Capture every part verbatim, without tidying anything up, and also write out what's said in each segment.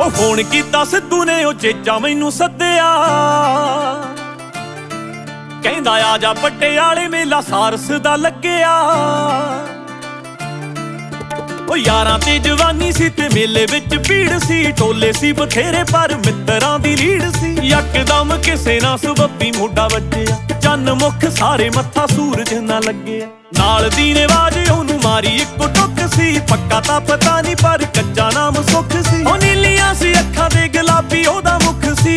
ਉਹ ਫੋਨ ਕੀਤਾ ਸਿੱਧੂ ਨੇ ਉਹ ਚੇਚਾ ਮੈਨੂੰ ਸੱਦਿਆ, ਕਹਿੰਦਾ ਆ ਜਾ ਪਟਿਆਲੇ ਮੇਲਾ ਸਾਰਸ ਦਾ ਲੱਗਿਆ। ਉਹ ਯਾਰਾਂ ਤੇ ਜਵਾਨੀ ਸੀ ਤੇ ਮੇਲੇ ਵਿੱਚ ਭੀੜ ਸੀ, ਟੋਲੇ ਸੀ ਬਥੇਰੇ ਪਰ ਮਿੱਤਰਾਂ ਦੀ ਲੀਡ ਸੀ। ਯਕਦਮ ਕਿਸੇ ਨਾ ਸਬੱਬੀ ਮੋਢਾ ਵੱਜਿਆ, ਚੰਨ ਮੁੱਖ ਸਾਰੇ ਮੱਥਾ ਸੂਰਜ ਨਾ ਲੱਗਿਆ। ਨਾਲ ਦੀ ਨੇ ਆਵਾਜ਼ ਉਹਨੂੰ ਮਾਰੀ ਇੱਕੋ ਟੁੱਕ ਸੀ, ਪੱਕਾ ਤਾਂ ਪਤਾ ਨਹੀਂ ਪਰ ਕੱਚਾ ਨਾਮ ਸੁੱਖ ਸੀ। ਉਹ ਨੀਲੀਆਂ ਸੀ ਅੱਖਾਂ ਤੇ ਗੁਲਾਬੀ ਉਹਦਾ ਮੁੱਖ ਸੀ,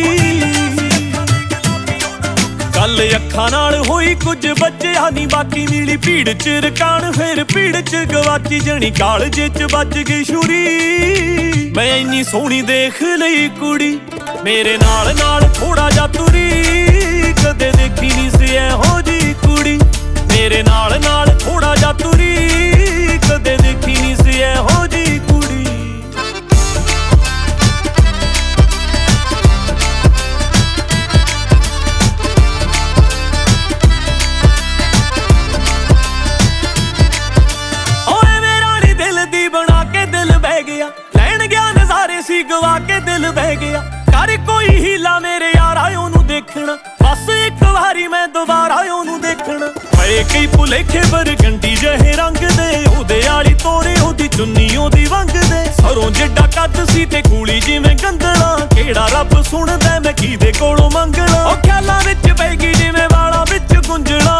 ਗੱਲ ਅੱਖਾਂ ਨਾਲ ਹੋਈ ਕੁਝ ਬਚਿਆ ਨੀ ਬਾਕੀ। ਮਿਲੀ ਭੀੜ ਚ ਰਕਾਨ ਫਿਰ ਭੀੜ ਚ ਗਵਾਚੀ ਜਣੀ, ਕਾਲਜੇ ਚ ਵੱਜ ਗਈ ਛੁਰੀ। ਮੈਂ ਇੰਨੀ ਸੋਹਣੀ ਦੇਖ ਲਈ ਕੁੜੀ ਮੇਰੇ ਨਾਲ ਨਾਲ ਥੋੜਾ ਜਾ ਤੁਰੀ, ਕਦੇ ਦੇਖੀ ਨੀ ਸੀ ਇਹੋ ਜੀ ਕੁੜੀ ਮੇਰੇ ਨਾਲ ਨਾਲ ਥੋੜਾ ਜਾ ਤੁਰੀ, ਕਦੇ ਦੇਖੀ ਨੀ ਸੀ ਇਹੋ ਜੀ ਕੁੜੀ। ਸੀ ਗਵਾ ਕੇ ਦਿਲ ਬਹਿ ਗਿਆ, ਕਰ ਕੋਈ ਹੀਲਾ ਮੇਰੇ ਯਾਰਾ ਉਹਨੂੰ ਦੇਖਣਾ, ਬਸ ਇੱਕ ਵਾਰੀ ਮੈਂ ਦੁਬਾਰਾ ਉਹਨੂੰ ਦੇਖਣਾ। ਪਏ ਕਈ ਭੁਲੇਖੇ ਬਰਗੰਡੀ ਜਿਹੇ ਰੰਗ ਦੇ, ਉਹਦੇ ਆਲੀ ਤੋਰੇ ਉਹਦੀ ਚੁੰਨੀ ਉਹਦੀ ਵੰਗ ਦੇ। ਸਰੋਂ ਜਿੱਡਾ ਕੱਦ ਸੀ ਤੇ ਕੂਲੀ ਜਿਵੇਂ ਗੰਦਲਾ, ਕਿਹੜਾ ਰੱਬ ਸੁਣਦਾ ਮੈਂ ਕਿਹਦੇ ਕੋਲੋਂ ਮੰਗਣਾ। ਉਹ ਖਿਆਲਾਂ ਵਿੱਚ ਪੈ ਗਈ ਜਿਵੇਂ ਵਾਲਾਂ ਵਿੱਚ ਗੁੰਝਲਾਂ,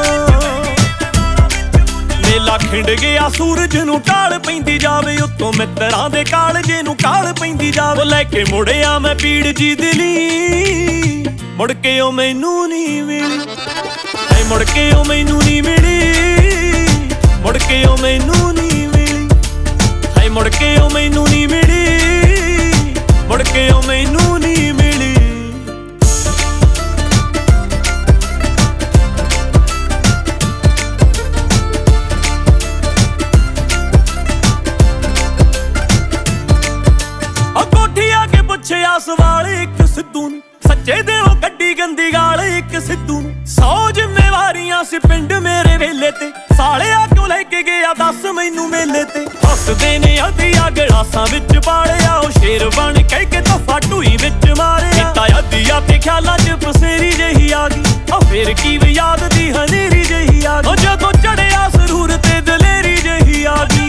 ਮੇਲਾ ਖਿੰਡ ਗਿਆ ਸੂਰਜ ਨੂੰ ਢਾਲ ਪੈਂਦੀ ਜਾਵੇ, ਉੱਤੋਂ ਮਿੱਤਰਾਂ ਦੇ ਕਾਲਜੇ ਨੂੰ ਕਾਲ ਪੈਂਦੀ ਜਾਵੇ। ਲੈ ਕੇ ਮੁੜਿਆ ਮੈਂ ਪੀੜ ਜੀ ਦਿਲੀ, ਮੁੜ ਕੇ ਉਹ ਮੈਨੂੰ ਨਹੀਂ ਮਿਲੀ, ਐ ਮੁੜ ਕੇ ਉਹ ਮੈਨੂੰ ਨਹੀਂ ਮਿਲੀ, ਮੁੜ ਕੇ ਉਹ ਮੈਨੂੰ ਨਹੀਂ ਮਿਲੀ, ਐ ਮੁੜ ਕੇ ਉਹ ਮੈਨੂੰ ਨਹੀਂ ਮਿਲੀ, ਮੁੜ ਕੇ ਉਹ ਮੈਨੂੰ ਨਹੀਂ ਮਿਲੀ। ਪੁੱਛਿਆ ਸਵਾਲ ਇੱਕ ਸਿੱਧੂ ਨੂੰ, ਸੱਚੇ ਦਿਲੋਂ ਕੱਢੀ ਗੰਦੀ ਗਾਲ ਇੱਕ ਸਿੱਧੂ ਨੂੰ। ਸੌ ਜ਼ਿੰਮੇਵਾਰੀਆਂ ਸੀ ਪਿੰਡ ਮੇਰੇ ਵੇਲੇ ਤੇ, ਸਾਲਿਆ ਕਿਉਂ ਲੈ ਕੇ ਗਿਆ ਦੱਸ ਮੈਨੂੰ ਮੇਲੇ ਤੇ। ਹੱਸਦੇ ਨੇ ਅੱਧੀਆਂ ਗਲਾਸਾਂ ਵਿੱਚ ਪਾਲਿਆ, ਉਹ ਸ਼ੇਰ ਬਣ ਕਹਿ ਕੇ ਤੋਹਫਾ ਢੂਈ ਵਿੱਚ ਮਾਰਿਆ। ਕੀਤਾ ਅੱਧੀਆਂ ਤੇ ਖਿਆਲਾਂ ਚ ਪਸੇਰੀ ਜਿਹੀ ਆ ਗਈ, ਉਹ ਫੇਰ ਕੀ ਯਾਦ ਦੀ ਹਨੇਰੀ ਜਿਹੀ ਆ ਗਈ। ਉਹ ਜਦੋਂ ਚੜਿਆ ਸਰੂਰ ਤੇ ਦਲੇਰੀ ਜਿਹੀ ਆ ਗਈ,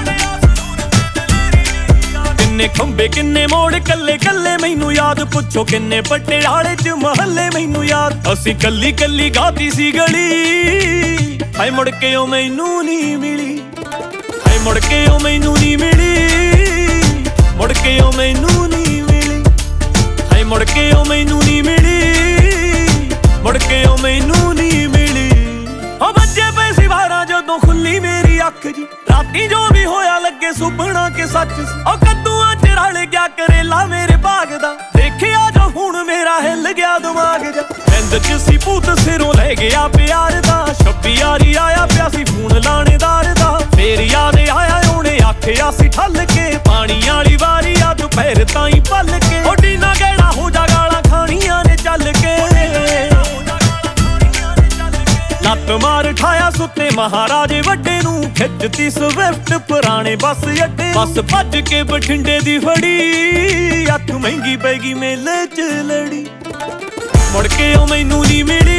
ਕਿੰਨੇ ਖੰਬੇ ਕਿੰਨੇ ਮੋੜ ਕੱਲੇ ਕੱਲੇ ਮੈਨੂੰ ਯਾਦ, ਪੁੱਛੋ ਕਿੰਨੇ ਪਟਿਆਲੇ ਚ ਮਹੱਲੇ ਮੈਨੂੰ ਯਾਦ। ਅਸੀਂ ਕੱਲੀ ਕੱਲੀ ਗਾਤੀ ਸੀ ਗਲੀ, ਹਾਏ ਮੁੜ ਕੇ ਉਹ ਮੈਨੂੰ ਨਹੀਂ ਮਿਲੀ, ਹਾਏ ਮੁੜ ਕੇ ਉਹ ਮੈਨੂੰ ਨਹੀਂ ਮਿਲੀ, ਮੁੜ ਕੇ ਉਹ ਮੈਨੂੰ ਨਹੀਂ ਮਿਲੀ, ਹਾਏ ਮੁੜ ਕੇ ਉਹ ਮੈਨੂੰ ਨਹੀਂ ਮਿਲੀ, ਮੁੜ ਕੇ ਉਹ ਮੈਨੂੰ ਨਹੀਂ ਮਿਲੀ। ਉਹ ਵੱਜੇ ਪਏ ਸੀ ਬਾਰਾਂ ਜਦੋਂ ਖੁੱਲੀ ਮੇਰੀ ਅੱਖ ਜੀ, ਰਾਤੀ ਜੋ ਵੀ ਹੋਇਆ ਲੱਗੇ ਸੁਪਨਾ ਕਿ ਸੱਚ ਸੀ। ਉਹ ਕੱਦੂਆਂ ਚ ਰਲ ਗਿਆ ਕਰੇਲਾ ਮੇਰੇ ਬਾਗ ਦਾ, ਦੇਖਿਆ ਜੋ ਹੁਣ ਮੇਰਾ ਹਿੱਲ ਗਿਆ ਦਿਮਾਗ ਜਾ। ਨਿੰਦ ਚ ਸੀ ਭੂਤ ਸਿਰੋਂ ਲੈ ਗਿਆ ਪਿਆਰ ਦਾ, ਛੱਬੀ ਯਾਰੀ ਆਇਆ ਪਿਆ ਸੀ ਫੋਨ ਲਾਣੇਦਾਰ ਦਾ। ਫੇਰ ਯਾਦ ਆਇਆ ਉਹਨੇ ਆਖਿਆ ਸੀ ਠੱਲ ਕੇ, ਪਾਣੀ ਵਾਲੀ ਵਾਰੀ ਆ ਦੁਪਹਿਰ ਤਾਈਂ ਪੱਲ ਕੇ। ਓਡੀ ਨਾ ਗਹਿਣਾ ਹੋ ਜਾ ਗਾਲਾਂ ਖਾਣੀਆਂ ਨੇ ਚੱਲ ਕੇ, ਲੱਤ ਮਾਰ ਠਾਇਆ ਸੁੱਤੇ ਮਹਾਰਾਜੇ ਵੱਡੇ ਨੂੰ, ਖਿੱਚਤੀ ਸਵਿਫਟ ਪੁਰਾਣੇ ਬੱਸ ਅੱਡੇ। ਬੱਸ ਭੱਜ ਕੇ ਬਠਿੰਡੇ ਦੀ ਫੜੀ, ਅੱਖ ਮਹਿੰਗੀ ਪੈ ਗਈ ਮੇਲੇ ਚ ਲੜੀ, ਮੁੜ ਕੇ ਉਹ ਮੈਨੂੰ ਨਹੀਂ ਮਿਲੀ,